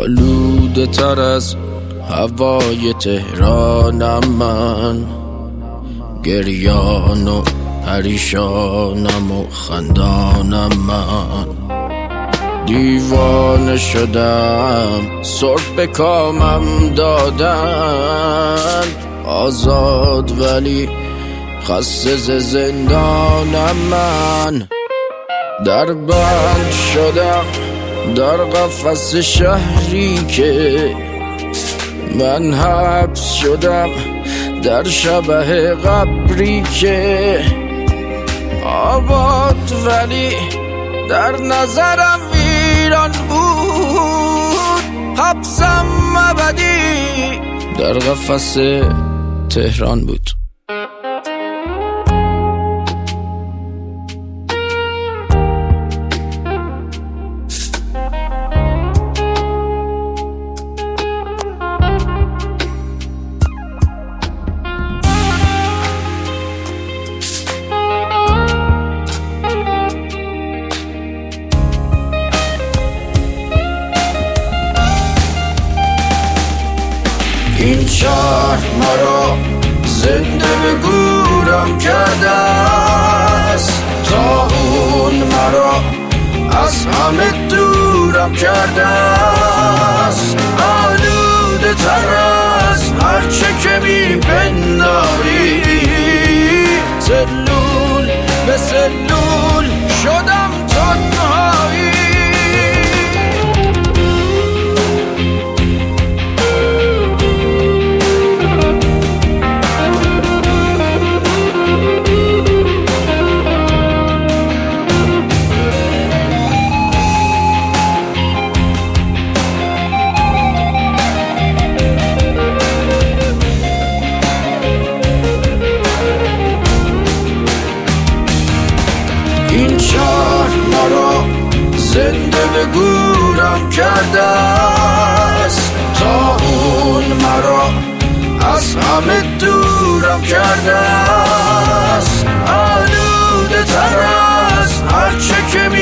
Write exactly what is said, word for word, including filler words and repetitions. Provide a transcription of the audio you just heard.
آلوده تر از هوای تهرانم من، گریان و پریشانم و خندانم من. دیوانه شدم صرف به کامم دادن، آزاد ولی خسته ز زندانم من. در بند شدم در قفس شهری که من حبس شدم، در شبه قبری که آباد ولی در نظرم ویران بود. حبسم ابدی در قفس تهران بود. این شهر مرا زنده به گورم کرده است، تا اون مرا از همه دورم کرده است. آلوده تر از هرچه که می پنداری، سلول به سلول شدم تنهایی. این شهر مرا زنده به گورم کرده است، تا اون مرا از همه دورم کرده است. آلوده تر از هرچه که می